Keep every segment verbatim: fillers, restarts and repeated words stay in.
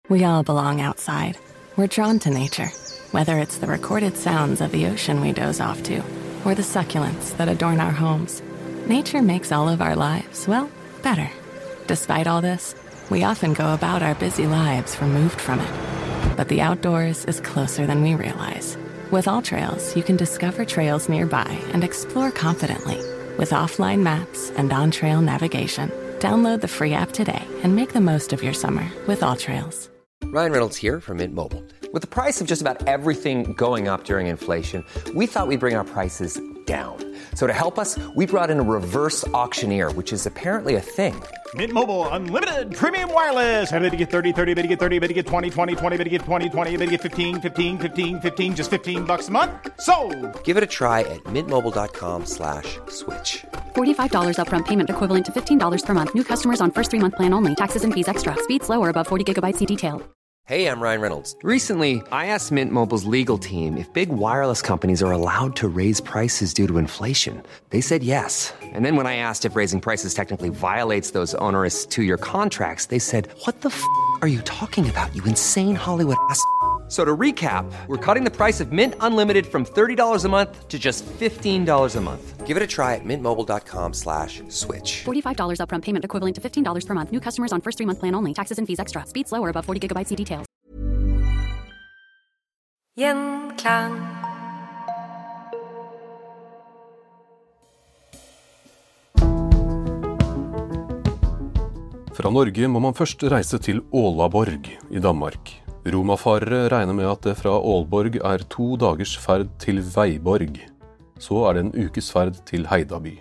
We all belong outside. We're drawn to nature, whether it's the recorded sounds of the ocean we doze off to, or the succulents that adorn our homes. Nature makes all of our lives, well, better. Despite all this, we often go about our busy lives removed from it. But the outdoors is closer than we realize. With AllTrails, you can discover trails nearby and explore confidently. With offline maps and on-trail navigation, download the free app today and make the most of your summer with AllTrails. Ryan Reynolds here from Mint Mobile. With the price of just about everything going up during inflation, we thought we'd bring our prices down. So to help us, we brought in a reverse auctioneer, which is apparently a thing. Mint Mobile Unlimited Premium Wireless. How to get thirty, thirty, how to get thirty, how to get twenty, twenty, twenty, how to get twenty, twenty, how to get fifteen, fifteen, fifteen, fifteen, just fifteen bucks a month? Sold! Give it a try at mintmobile.com slash switch. forty-five dollars upfront payment equivalent to fifteen dollars per month. New customers on first three-month plan only. Taxes and fees extra. Speed slower above forty gigabytes per detail. Hey, I'm Ryan Reynolds. Recently, I asked Mint Mobile's legal team if big wireless companies are allowed to raise prices due to inflation. They said yes. And then when I asked if raising prices technically violates those onerous two-year contracts, they said, what the f*** are you talking about, you insane Hollywood ass f- So to recap, we're cutting the price of Mint Unlimited from thirty dollars a month to just fifteen dollars a month. Give it a try at mintmobile.com slash switch. forty-five dollars upfront payment equivalent to fifteen dollars per month. New customers on first three-month plan only. Taxes and fees extra. Speed slower above forty gigabytes per detail. Gjenklang. Fra Norge må man først reise til Ålaborg i Danmark. Romafarere regner med at det fra Ålborg er to dagers ferd til Veiborg. Så er det en ukes ferd til Heidaby.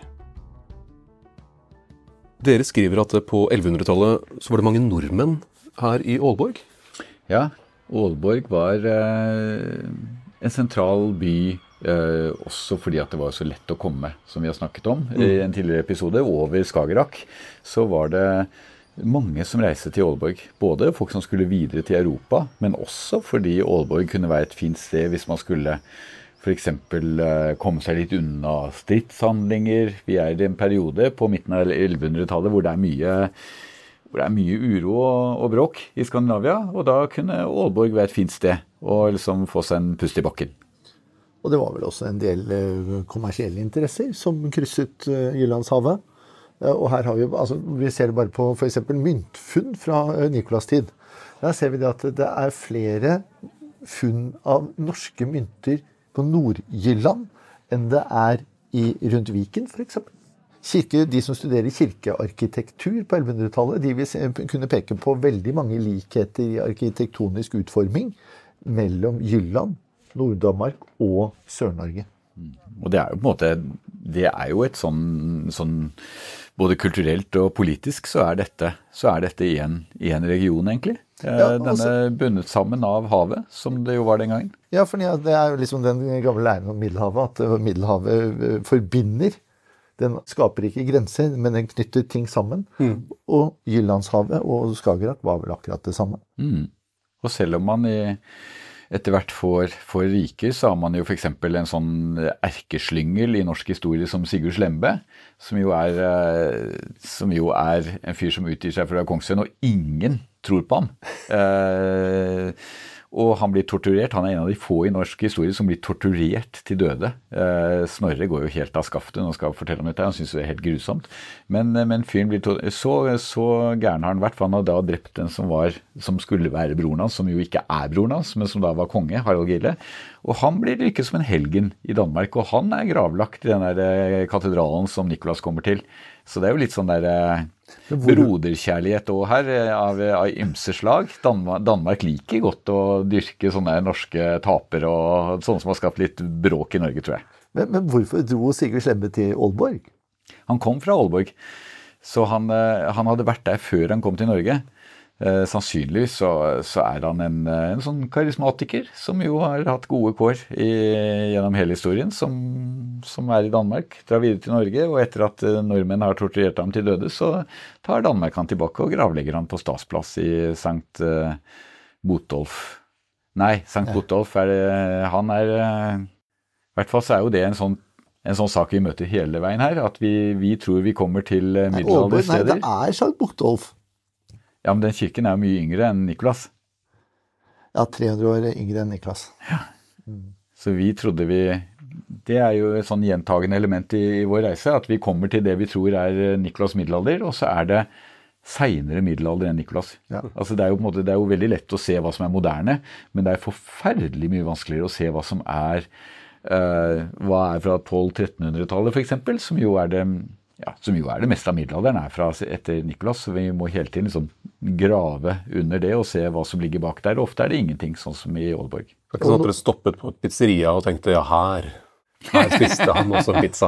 Dere skriver at det på ellevehundretallet så var det mange nordmenn her i Ålborg. Ja, Ålborg var eh, en sentral by, eh, også fordi at det var så lett å komme, som vi har snakket om mm. i en tidligere episode, over Skagerrak. Så var det mange som reiste til Ålborg, både folk som skulle videre til Europa, men også fordi Ålborg kunne være et fint sted hvis man skulle for eksempel komme seg litt unna stridshandlinger. Vi er i en periode på midten av ellevehundretallet hvor det er mye, hvor det er mye uro og, og bråk i Skandinavia, og da kunne Ålborg være et fint sted å liksom få seg en pust i bakken. Og det var vel også en del kommersielle interesser som krysset Jyllandshavet. Og her har vi, altså, vi ser det bare på for eksempel myntfunn fra Nikolas tid. Der ser vi det at det er flere funn av norske mynter på Nord-Jylland enn det er i rundt Viken, for eksempel. Kirke, de som studerer kirkearkitektur på ellevehundretallet, de vil kunne peke på veldig mange likheter i arkitektonisk utforming mellom Jylland, Nord-Danmark og Sør-Norge. Og det er jo på en måte, det er jo et sånn, sånn både kulturelt og politisk så er dette, så er dette i en, i en region egentlig. Ja, Denne også, bundet sammen av havet, som det jo var den gangen. Ja, for det er jo liksom den gamle læren om Middelhavet, at Middelhavet forbinder. Den skaper ikke grenser, men den knytter ting sammen. Mm. Og Jyllandshavet og Skagerrak var vel akkurat det samme. Mm. Og selv om man i etter hvert får, får riker, så har man jo for eksempel en sånn erkeslyngel i norsk historie som Sigurd Slembe, som jo er, som jo er en fyr som utgir seg fra Kongsvinger, og ingen tror på ham. Eh, og han blir torturert, han er en av de få i norsk historie som blir torturert til døde. Eh, Snorre går jo helt av skaftet når han skal fortelle om dette, han synes det er helt grusomt. Men, men fyren blir torturert, så, så gæren har han vært, for han har da drept den som, var, som skulle være broren hans, som jo ikke er broren hans, men som da var konge, Harald Gille. Og han blir lykket som en helgen i Danmark, og han er gravlagt i den der katedralen som Nikolas kommer til. Så det er jo litt sånn der broderkjærlighet også her av, av ymse slag. Danmark, Danmark liker godt å dyrke sånne norske taper og sånne som har skapt litt bråk i Norge, tror jeg. Men, men hvorfor dro Sigurd Slembe til Ålborg? Han kom fra Ålborg, så han, han hadde vært der før han kom til Norge. Eh, sannsynligvis så, så er han en, en sånn karismatiker som jo har hatt gode kår i, gjennom hele historien, som, som er i Danmark, drar videre til Norge, og etter at nordmenn har torturert ham til døde, så tar Danmark han tilbake og gravlegger han på statsplass i Sankt uh, Botolf. Nei, Sankt Botolf er det, han er, uh, i hvert fall så er jo det en sånn En sånn sak vi møter hele veien her, at vi, vi tror vi kommer til middelaldersteder. Nei, det er Sankt Botolf. Ja, men den kirken er jo mye yngre enn Nikolas. Ja, tre hundre år yngre enn Niklas. Ja. Så vi trodde vi, det er jo et sånn gjentagende element i, i vår reise, at vi kommer til det vi tror er Niklas middelalder, og så er det senere middelalder enn Niklas. Ja. Altså det er jo på en måte, det er jo veldig lett å se hva som er moderne, men det er forferdelig mye vanskeligere å se hva som er, uh, hva er fra tolv-trettenhundretallet for eksempel, som jo er det, ja, som jo er det meste av middelalderen er fra etter Niklas. Så vi må hele tiden liksom grave under det og se hva som ligger bak der. Ofte er det ingenting, sånn som i Aalborg. Det er ikke sånn at dere stoppet på et pizzeria og tenkte, ja, her, her spiste han også pizza.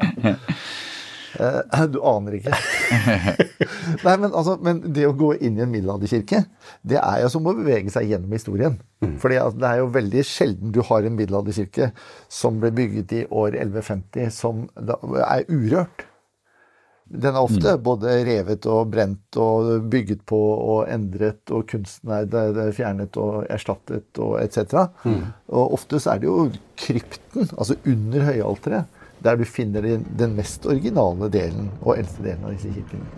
Du aner ikke. Nei, men, altså, men det å gå inn i en middelalderkirke, det er jo som å bevege seg gjennom historien. Mm. Fordi altså, det er jo veldig sjelden du har en middelalderkirke som ble bygget i år elleve femti, som er urørt. Den er ofte mm. både revet og brent og bygget på og endret, og kunsten er det, det er fjernet og erstattet og et cetera. Mm. Og ofte så er det jo krypten, altså under høyalteret, der du finner den, den mest originale delen og eldste delen av disse kirkene.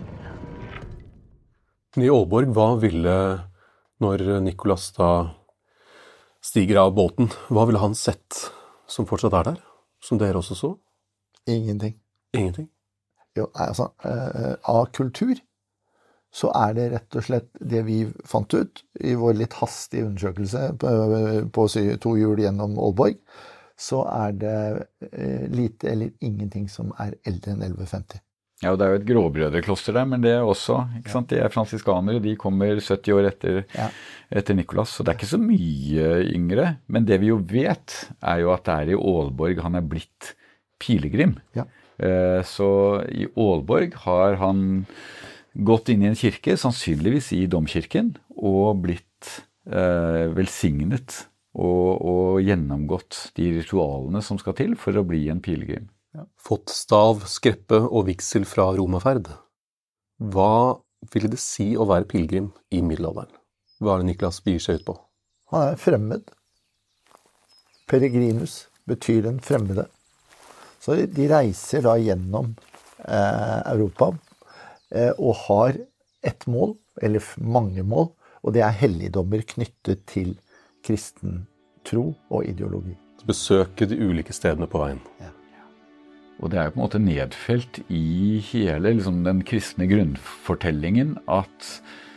I Aalborg, hva ville, når Niklas da stiger av båten, hva ville han sett som fortsatt er der? Som dere også så? Ingenting. Ingenting? Jo, altså, eh, av kultur så er det rett og slett det vi fant ut i vår litt hastige undersøkelse på, på to hjul gjennom Aalborg, så er det eh, lite eller ingenting som er eldre enn elleve femti. Ja, og det er jo et gråbrødrekloster der, men det er også, ikke sant, de er fransiskanere, de kommer sytti år etter, ja. etter Niklas, så det er ikke så mye yngre, men det vi jo vet er jo at det er i Aalborg han er blitt pilegrim. Ja. Så i Aalborg har han gått inn i en kirke, sannsynligvis i domkirken, og blitt eh, velsignet og, og gjennomgått de ritualene som skal til for å bli en pilegrim. Ja. Fått stav, skreppe og vigsel fra romaferd. Hva ville det si å være pilegrim i middelalderen? Hva er det Niklas begir seg ut på? Han er fremmed. Peregrinus betyr den fremmede. Så de reiser da gjennom eh, Europa eh, og har ett mål, eller mange mål, og det er helligdommer knyttet til kristen tro og ideologi. Besøke de ulike stedene på veien. Ja. Og det er jo på en måte nedfelt i hele liksom, den kristne grunnfortellingen at,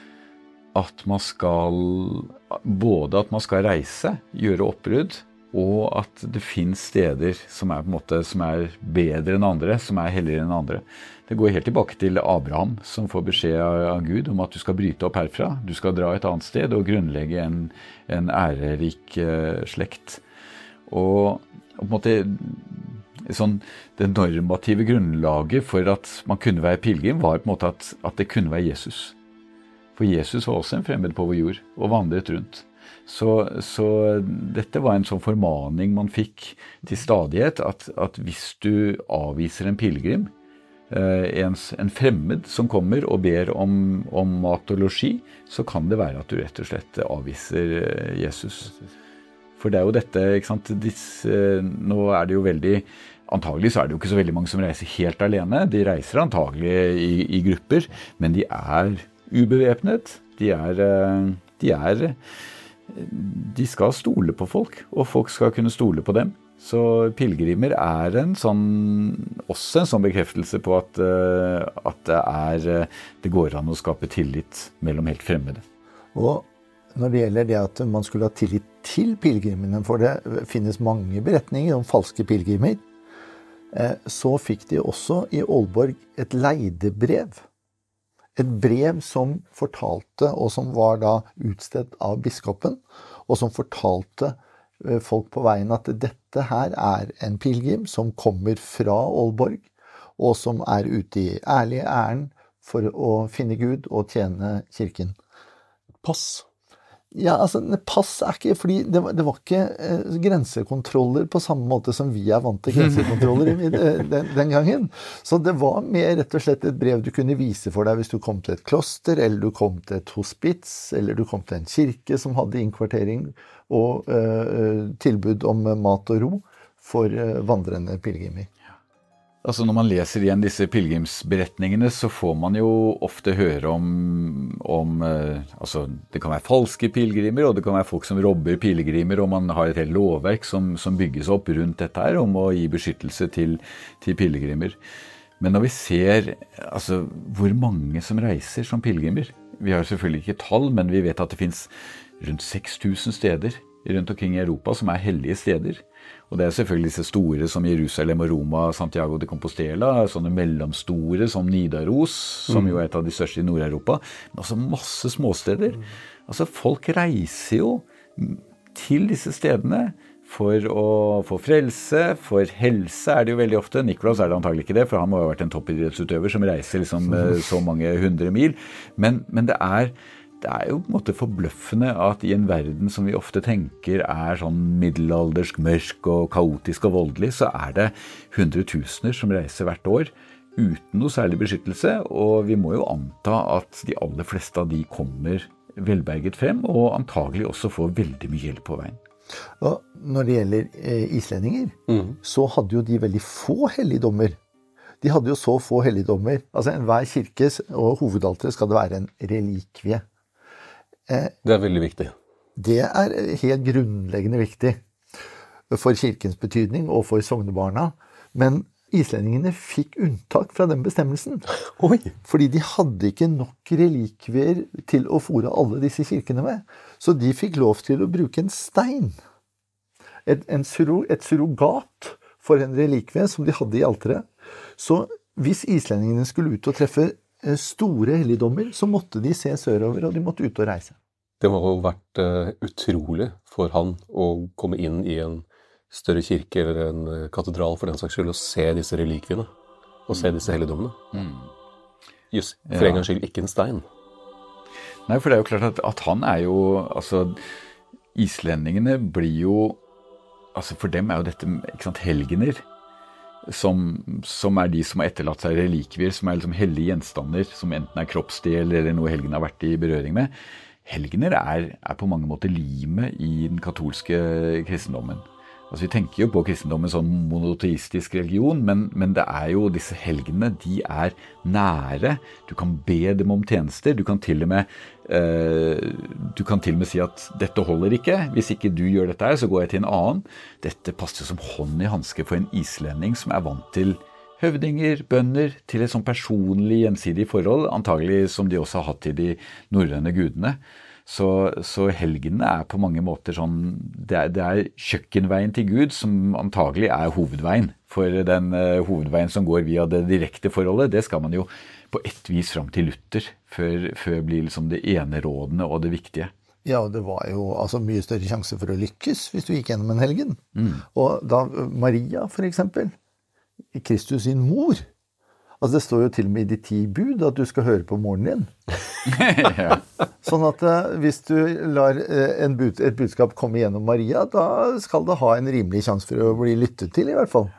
at man skal, både at man skal reise, gjøre oppbrudd, og at det finnes steder som er på en måte som er bedre enn andre, som er helligere enn andre. Det går helt tilbake til Abraham, som får beskjed av Gud om at du skal bryte opp herfra. Du skal dra et annet sted og grunnlegge en, en ærerik uh, slekt. Og, og på en måte sånn, det normative grunnlaget for at man kunne være pilgrim var på en måte at, at det kunne være Jesus. For Jesus var også en fremmed på vår jord og vandret rundt. Så, så dette var en sånn formaning man fikk til stadighet, at, at hvis du avviser en pilgrim, eh, en, en fremmed som kommer og ber om, om mat og losji, så kan det være at du rett og slett avviser Jesus. For det er jo dette, ikke sant, disse, nå er det jo veldig, antagelig så er det jo ikke så veldig mange som reiser helt alene, de reiser antagelig i, i grupper, men de er ubevæpnet, de er, de er de skal stole på folk, og folk skal kunne stole på dem. Så pilgrimer er en sånn, også en sånn bekreftelse på at, at det, er, det går an å skape tillit mellom helt fremmede. Og når det gjelder det at man skulle ha tillit til pilgrimene, for det finnes mange beretninger om falske pilgrimer, så fikk de også i Aalborg et leidebrev. Et brev som fortalte, og som var da utstedt av biskopen, og som fortalte folk på veien at dette her er en pilgrim som kommer fra Aalborg, og som er ute i ærlig ærend for å finne Gud og tjene kirken. Pass? Ja, altså, pass er ikke, fordi det var, det var ikke eh, grensekontroller på samme måte som vi er vant til grensekontroller i, den, den gangen. Så det var mer rett og slett et brev du kunne vise for deg hvis du kom til et kloster, eller du kom til et hospits, eller du kom til en kirke som hadde innkvartering og eh, tilbud om mat og ro for eh, vandrende pilgrimer. Altså når man leser igjen disse pilgrimsberetningene, så får man jo ofte høre om, om eh, altså det kan være falske pilgrimer, og det kan være folk som robber pilgrimer, og man har et helt lovverk som, som bygges opp rundt dette her, om å gi beskyttelse til, til pilgrimer. Men når vi ser altså, hvor mange som reiser som pilgrimer, vi har selvfølgelig ikke tall, men vi vet at det finnes rundt seks tusen steder rundt omkring i Europa som er hellige steder. Og det er selvfølgelig disse store som Jerusalem og Roma, Santiago de Compostela, sånne mellomstore som Nidaros, som jo er et av de største i Nord-Europa, men også masse småsteder. Altså folk reiser jo til disse stedene for å få frelse, for helse er det jo veldig ofte. Nikolaus er det antagelig ikke det, for han må ha vært en toppidrettsutøver som reiser liksom så mange hundre mil. Men, men det er... Det er jo på en måte forbløffende at i en verden som vi ofte tenker er sånn middelaldersk, mørk og kaotisk og voldelig, så er det hundretusener som reiser hvert år uten noe særlig beskyttelse, og vi må jo anta at de aller fleste av de kommer velberget frem, og antagelig også får veldig mye hjelp på veien. Og når det gjelder eh, islendinger, mm. så hadde jo de veldig få helligdommer. De hadde jo så få helligdommer. Altså enhver kirkes og hovedalteret skal det være en relikvie. Det er veldig viktig. Det er helt grunnleggende viktig for kirkens betydning og for sognebarna. Men islendingene fikk unntak fra den bestemmelsen. Oi. Fordi de hadde ikke nok relikvier til å fôre alle disse kirkene med. Så de fikk lov til å bruke en stein. Et, en suro, et surrogat for en relikvie som de hadde i alteret. Så hvis islendingene skulle ut og treffe store helligdommer, så måtte de se sørover, og de måtte ut og reise. Det må ha vært uh, utrolig for han å komme inn i en større kirke eller en katedral for den saks skyld, og se disse relikviene, og se disse helligdommene. Mm. Just, for ja. En gangs skyld, ikke en stein. Nei, for det er jo klart at, at han er jo, altså, islendingene blir jo, altså for dem er jo dette, ikke sant, helgener, Som, som er de som har etterlatt seg relikvier, som er liksom hellige gjenstander, som enten er kroppsdel eller noe helgen har vært i berøring med. Helgener er, er på mange måter limet i den katolske kristendommen. Altså vi tenker jo på kristendommen som monoteistisk religion, men, men det er jo disse helgenene, de er nære. Du kan be dem om tjenester, du kan til og med, eh, du kan til og med si at dette holder ikke. Hvis ikke du gjør dette her, så går jeg til en annen. Dette passer som hånd i handske for en islending som er vant til høvdinger, bønder, til et sånn personlig gjensidig forhold, antagelig som de også har hatt til de norrøne gudene. Så, så helgenene er på mange måter sånn, det er, det er kjøkkenveien til Gud som antagelig er hovedveien. For den uh, hovedveien som går via det direkte forholdet, det skal man jo på ett vis fram til Luther, før, før blir liksom det enerådende og det viktige. Ja, det var jo altså mye større sjanse for å lykkes hvis du gikk gjennom en helgen. Mm. Og da Maria for eksempel, Kristus sin mor, altså det står jo til og med i de ti bud at du skal høre på moren din. Ja. Sånn at uh, hvis du lar uh, en bud, et budskap komme gjennom Maria, da skal det ha en rimelig sjanse for å bli lyttet til i hvert fall.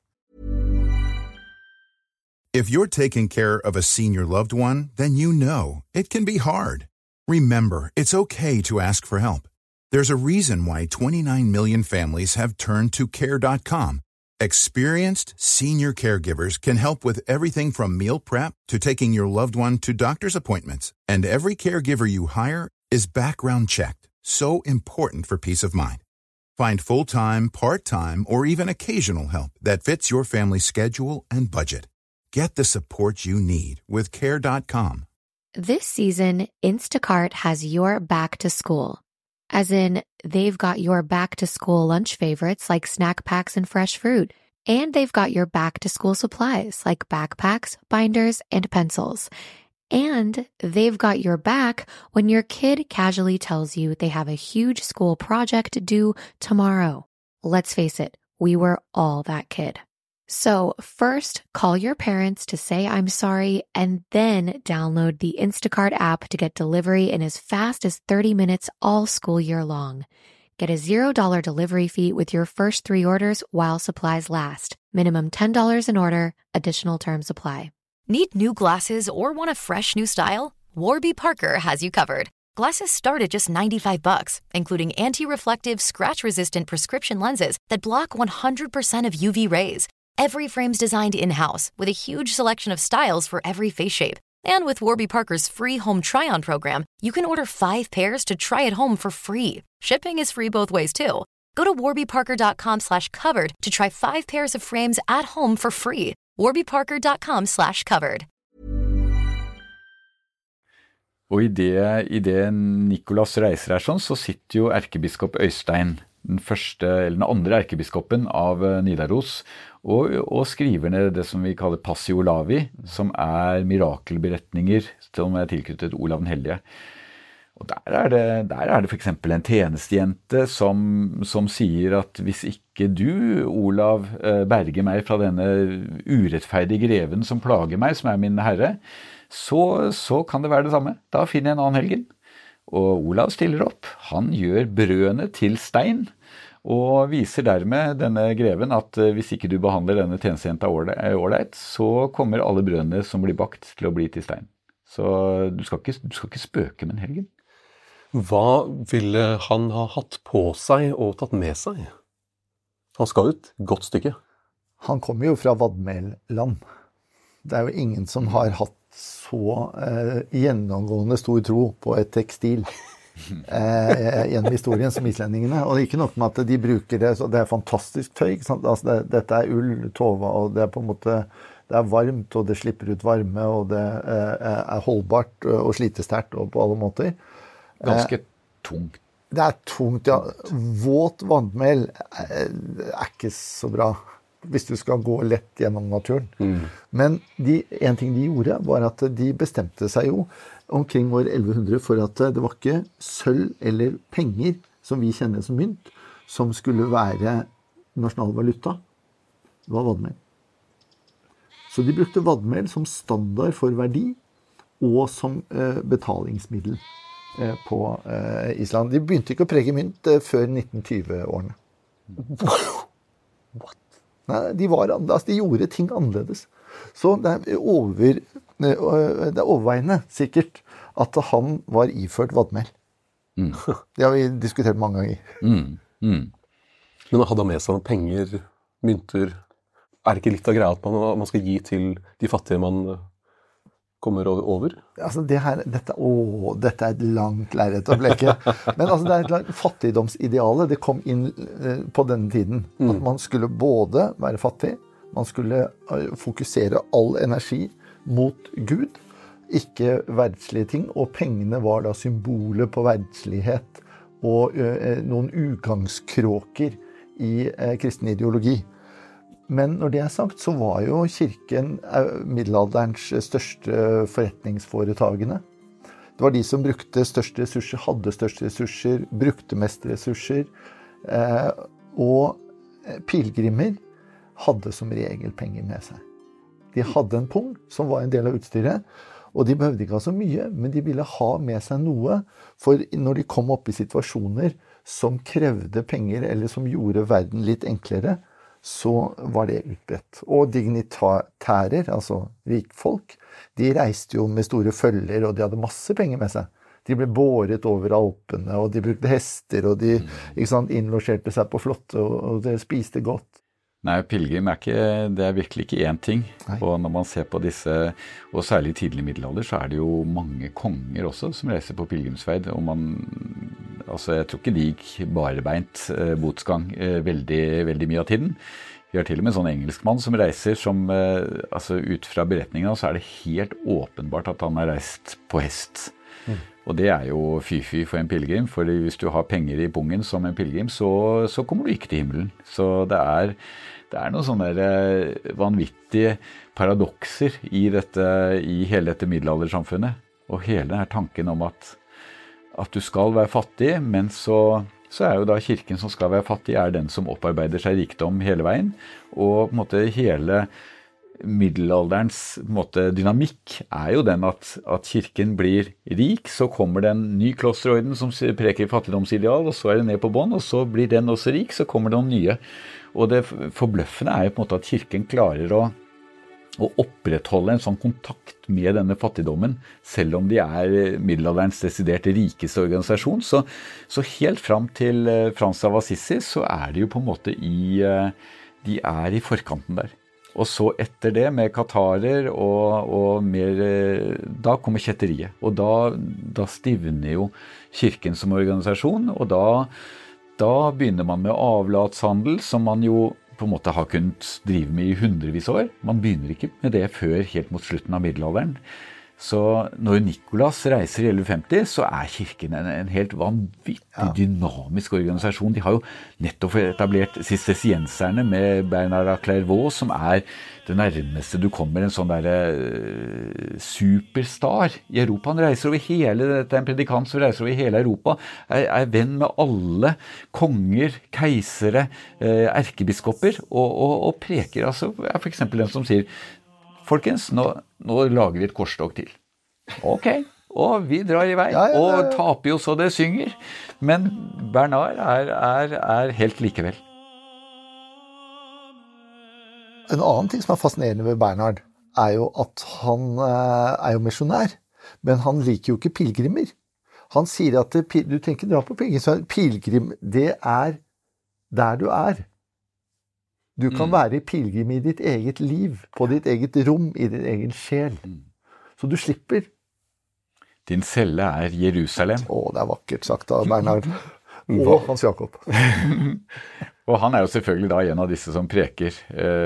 If you're taking care of a senior loved one, then you know it can be hard. Remember, it's okay to ask for help. There's a reason why twenty-nine million families have turned to care dot com. Experienced senior caregivers can help with everything from meal prep to taking your loved one to doctor's appointments. And every caregiver you hire is background checked, so important for peace of mind. Find full-time, part-time, or even occasional help that fits your family's schedule and budget. Get the support you need with care dot com. This season, Instacart has your back to school. As in, they've got your back-to-school lunch favorites like snack packs and fresh fruit. And they've got your back-to-school supplies like backpacks, binders, and pencils. And they've got your back when your kid casually tells you they have a huge school project due tomorrow. Let's face it, we were all that kid. So first, call your parents to say I'm sorry, and then download the Instacart app to get delivery in as fast as thirty minutes all school year long. Get a zero dollar delivery fee with your first three orders while supplies last. Minimum ten dollars an order. Additional terms apply. Need new glasses or want a fresh new style? Warby Parker has you covered. Glasses start at just ninety-five bucks, including anti-reflective, scratch-resistant prescription lenses that block one hundred percent of U V rays. Every frame's designed in-house with a huge selection of styles for every face shape. And with Warby Parker's free home try-on program, you can order five pairs to try at home for free. Shipping is free both ways, too. Go to warbyparker.com slash covered to try five pairs of frames at home for free. warbyparker.com slash covered. Og i det, i det Nicolas reiser her sånn, så sitter jo erkebiskop Øystein, den første, eller den andre erkebiskopen av Nidaros, og, og skriver ned det som vi kaller Passio Lavi, som er mirakelberetninger som er tilknyttet Olav den Hellige. Og der er det, der er det for eksempel en tjenestejente som, som sier at hvis ikke du, Olav, berger meg fra denne urettferdige greven som plager meg, som er min herre, så, så kan det være det samme. Da finner jeg en annen helgen. Og Olav stiller opp. Han gjør brødene til stein, og viser dermed denne greven at hvis ikke du behandler denne tjenestejenta ålreit, så kommer alle brødene som blir bakt til å bli til stein. Så du skal ikke, du skal ikke spøke med en helgen. Hva ville han ha hatt på seg og tatt med seg? Han skal ut et godt stykke. Han kommer jo fra Vadmel-land. Det er jo ingen som har hatt så eh, gjennomgående stor tro på et tekstil eh, gjennom historien som islendingene. Og det er ikke nok med at de bruker det, så det er fantastisk tøy. Ikke sant? Altså det, dette er ull, tova, og det er på en måte det er varmt, og det slipper ut varme, og det eh, er holdbart og slitesterkt og på alle måter. Ganske tungt. Det er tungt, ja. Våt vannmel er, er ikke så bra hvis du skal gå lett gjennom naturen. Mm. Men de, en ting de gjorde var at de bestemte seg jo omkring år elleve hundre for at det var ikke sølv eller penger som vi kjenner som mynt, som skulle være nasjonal valuta. Det var vadmel. Så de brukte vadmel som standard for verdi og som eh, betalingsmiddel eh, på eh, Island. De begynte ikke å prege mynt eh, før nitten tyve-årene. What? Nei, de, var, altså, de gjorde ting annerledes. Så det er, over, det er overveiende sikkert at han var iført vadmel. Mm. Det har vi diskutert mange ganger. Mm. Mm. Men hadde han med seg noen penger, mynter? Er det ikke litt av greia at man, man skal gi til de fattige man kommer over? Altså det her, dette, å, dette er et langt lerret å bleke. Men altså det er et fattigdomsideale. Det kom inn eh, på denne tiden. Mm. At man skulle både være fattig, man skulle fokusere all energi mot Gud, ikke verdslige ting, og pengene var da symbolet på verdslighet og eh, noen utgangskråker i eh, kristen ideologi. Men når det er sagt, så var jo kirken middelalderens største forretningsforetagene. Det var de som brukte største ressurser, hadde største ressurser, brukte mest ressurser. Eh, og pilgrimer hadde som regel penger med seg. De hadde en pung som var en del av utstyret, og de behøvde ikke ha så mye, men de ville ha med seg noe. For når de kom opp i situasjoner som krevde penger, eller som gjorde verden litt enklere, så var det utbredt. Og dignitærer, altså rikfolk, de reiste jo med store følger, og de hadde masse penger med seg. De ble båret over Alpene, og de brukte hester, og de ikke sant, innlosjerte seg på flotte, og, og de spiste godt. Nei, pilgrim er ikke, det er virkelig ikke én ting. Nei. Og når man ser på disse, og særlig i tidlig middelalder, så er det jo mange konger også som reiser på pilgrimsferd, og man, altså jeg tror ikke de gikk barebeint eh, botsgang eh, veldig, veldig mye av tiden. Vi har til og med en sånn engelskmann som reiser som, eh, altså ut fra beretningene, så er det helt åpenbart at han har reist på hest. Mm. Og det er jo fy-fy for en pilgrim, for hvis du har penger i pungen som en pilgrim, så, så kommer du ikke til himmelen. Så det er, det er noen sånne vanvittige paradokser i, dette, i hele dette middelaldersamfunnet. Og hele denne tanken om at, at du skal være fattig, men så, så er jo da kirken som skal være fattig, er den som opparbeider seg rikdom hele veien. Og på en måte hele middelalderens på en måte, dynamikk er jo den at, at kirken blir rik, så kommer det en ny klosterorden som preker fattigdomsideal, og så er det ned på bånd, og så blir den også rik, så kommer det noen nye. Og det forbløffende er jo på en måte at kirken klarer å, å opprettholde en sånn kontakt med denne fattigdommen, selv om de er middelalderens desidert rikeste organisasjon. Så, så helt fram til Frans av Assisi så er det jo på en måte i, de er i forkanten der. Og så etter det med katarer og, og mer, da kommer kjetteriet. Og da, da stivner jo kirken som organisasjon, og da, da begynner man med avlatshandel, som man jo på en måte har kunnet drive med i hundrevis år. Man begynner ikke med det før helt mot slutten av middelalderen. Så når Nicolas reiser i elleve femti, så er kirken en, en helt vanvittig ja. dynamisk organisasjon. De har jo nettopp etablert Cistercienserne med Bernard av Clairvaux, som er det nærmeste du kommer en sånn der uh, superstar i Europa. Han reiser over hele, dette er en predikant som reiser over hele Europa, er, er venn med alle konger, keisere, uh, erkebiskoper, og, og, og preker. Altså, er for eksempel den som sier, folkens, nå, nå lager vi et korstog til. Ok, og vi drar i vei, ja, ja, ja, ja. Og taper jo så det synger. Men Bernard er, er, er helt likevel. En annen ting som er fascinerende ved Bernard, er jo at han er jo misjonær, men han liker jo ikke pilgrimer. Han sier at det, du tenker dra på pilgrim, så pilgrim, det er der du er. Du kan mm. være pilgrim i ditt eget liv, på ditt eget rom, i din egen sjel. Mm. Så du slipper. Din celle er Jerusalem. Å, det er vakkert sagt av Bernard. Og Hans Jakob. Og han er jo selvfølgelig da en av disse som preker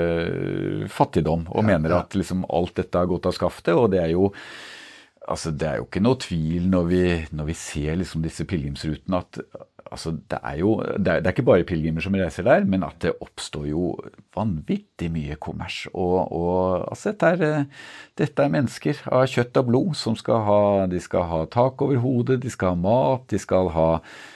eh, fattigdom, og ja, mener ja. At liksom alt dette har gått av skaftet, og det er jo, altså det er jo ikke noe tvil når vi, når vi ser liksom disse pilgrimsrutene, at altså, det er jo, det er, det er ikke bare pilgrimer som reiser der, men at det oppstår jo vanvittig mye kommers. Og, og altså, dette er, dette er mennesker av kjøtt og blod som skal ha, de skal ha tak over hodet, de skal ha mat, de skal ha,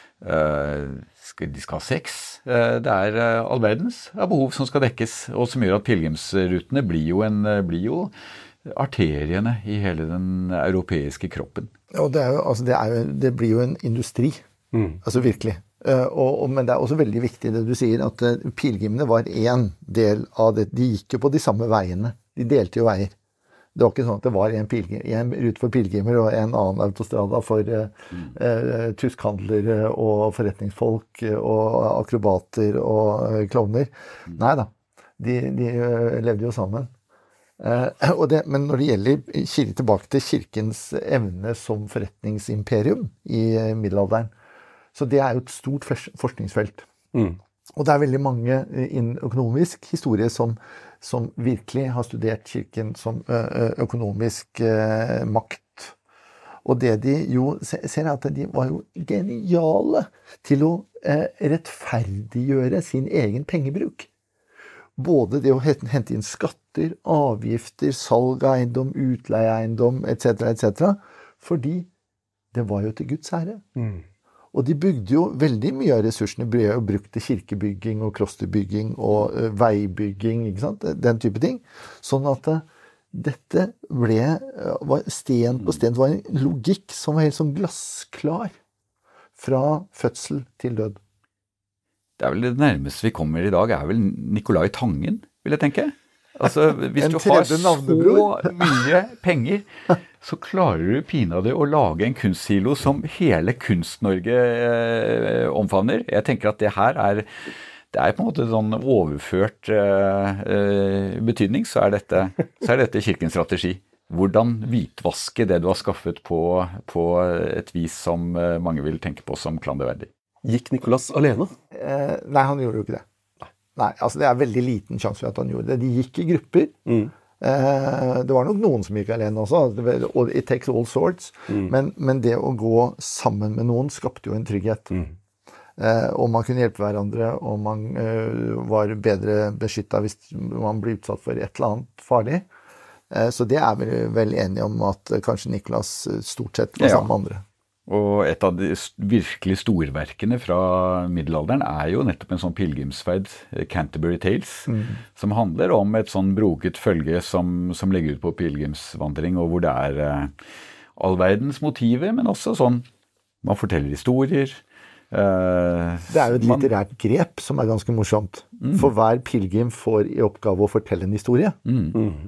uh, de skal ha sex. Uh, det er uh, all verdens av behov som skal dekkes, og som gjør at pilgrimsrutene blir jo, en, blir jo arteriene i hele den europeiske kroppen. Ja, det, er jo, altså, det, er jo, det blir jo en industri. Mm. Altså virkelig. Uh, og, og, men det er også veldig viktig det du sier, at uh, pilgrimene var en del av det. De gikk jo på de samme veiene. De delte jo veier. Det var ikke sånn at det var en, pilgrim, en rute for pilgrimer og en annen autostrada for uh, mm. uh, tyskhandlere og forretningsfolk og akrobater og uh, klovner. Mm. Neida. De, de uh, levde jo sammen. Uh, og det, men når det gjelder kir- tilbake til kirkens evne som forretningsimperium i uh, middelalderen, så det er jo et stort forskningsfelt. Mm. Og det er veldig mange innen økonomisk historie som, som virkelig har studert kirken som økonomisk eh, makt. Og det de jo ser er at de var jo geniale til å eh, rettferdiggjøre sin egen pengebruk. Både det å hente inn skatter, avgifter, salg av eiendom, utleieeiendom, et cetera, et cetera, fordi det var jo til Guds ære. Mm. Og de bygde jo veldig mye av ressursene, ble jo brukt til kirkebygging og klosterbygging og uh, veibygging, ikke sant? Den type ting. Sånn at uh, dette ble, uh, var sten på sten, det var en logikk som var helt sånn glassklar fra fødsel til død. Det er vel det nærmeste vi kommer i dag, er vel Nicolai Tangen, vil jeg tenke. Altså, hvis du har så mye penger, så klarer du pinadø å lage en kunstsilo som hele Kunst-Norge eh, omfavner. Jeg tenker at det her er, det er på en måte sånn overført eh, betydning, så er, dette, så er dette kirkens strategi. Hvordan hvitvaske det du har skaffet på, på et vis som mange vil tenke på som klanderverdig. Gikk Nicolas alene? Eh, nei, han gjorde jo ikke det. Nei, altså det er veldig liten sjanse for at han gjorde det. De gikk i grupper. Mm. Eh, det var nok noen som gikk alene også. It takes all sorts. Mm. Men, men det å gå sammen med noen skapte jo en trygghet. Mm. Eh, og man kunne hjelpe hverandre, og man eh, var bedre beskyttet hvis man ble utsatt for et eller annet farlig. Eh, så det er vi vel enige om at kanskje Nicolas stort sett var ja, ja. sammen med andre. Og et av de virkelig storverkene fra middelalderen er jo nettopp en sånn pilgrimsferd, Canterbury Tales, mm. som handler om et sånn broket følge som, som legger ut på pilgrimsvandring, og hvor det er eh, all verdens motiver, men også sånn, man forteller historier. Eh, det er jo et litterært grep som er ganske morsomt, mm. for hver pilgrim får i oppgave å fortelle en historie. Mm. Mm.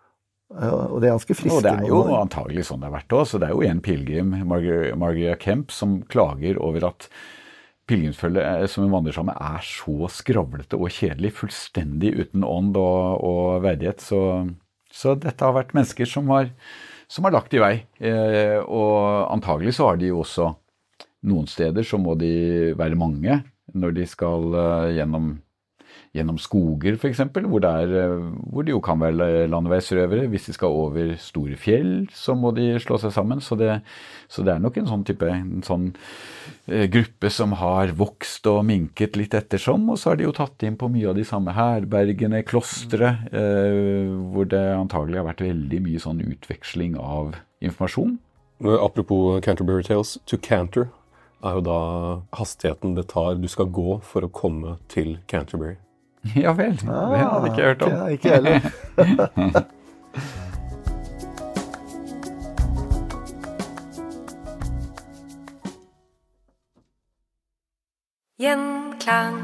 Og det er ganske friskende. Og det er jo antagelig sånn det har vært også. Så det er jo en pilgrim, Margaret Kemp, som klager over at pilegrimsfølget som hun vandrer sammen er så skravlete og kjedelig, fullstendig uten ånd og, og verdighet. Så, så dette har vært mennesker som har, som har lagt i vei. Eh, og antagelig så har de jo også noen steder så må de være mange når de skal uh, gjennom gjennom skoger for eksempel, hvor, det er, hvor de jo kan være landeveisrøvere. Hvis de skal over store fjell, så må de slå seg sammen. Så det, så det er nok en sånn type, en sånn eh, gruppe som har vokst og minket litt ettersom, og så har de jo tatt inn på mye av de samme herbergene, klostre, eh, hvor det antagelig har vært veldig mye sånn utveksling av informasjon. Apropos Canterbury Tales, to canter er jo da hastigheten det tar du skal gå for å komme til Canterbury. Ja vel, det hadde jeg ikke hørt om. Ja, ikke heller. Gjenklang.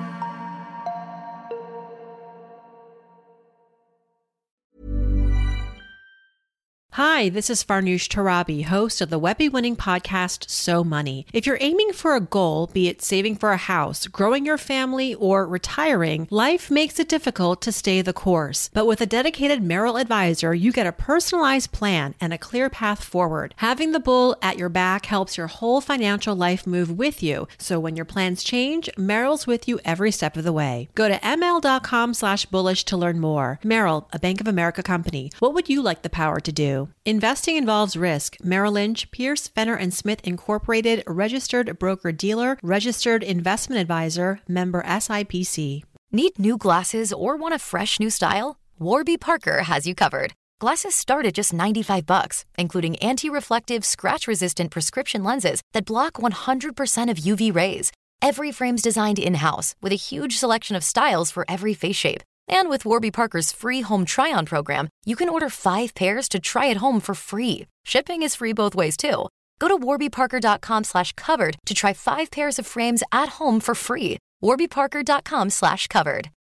Hi, this is Farnoosh Torabi, host of the Webby-winning podcast, So Money. If you're aiming for a goal, be it saving for a house, growing your family, or retiring, life makes it difficult to stay the course. But with a dedicated Merrill advisor, you get a personalized plan and a clear path forward. Having the bull at your back helps your whole financial life move with you. So when your plans change, Merrill's with you every step of the way. Go to ml.com slash bullish to learn more. Merrill, a Bank of America company. What would you like the power to do? Investing involves risk. Merrill Lynch, Pierce, Fenner and Smith Incorporated, registered broker-dealer, registered investment advisor, member S I P C. Need new glasses or want a fresh new style? Warby Parker has you covered. Glasses start at just ninety-five bucks, including anti-reflective, scratch-resistant prescription lenses that block one hundred percent of U V rays. Every frame's designed in-house with a huge selection of styles for every face shape. And with Warby Parker's free home try-on program, you can order five pairs to try at home for free. Shipping is free both ways, too. Go to warbyparker.com slash covered to try five pairs of frames at home for free. warbyparker.com slash covered.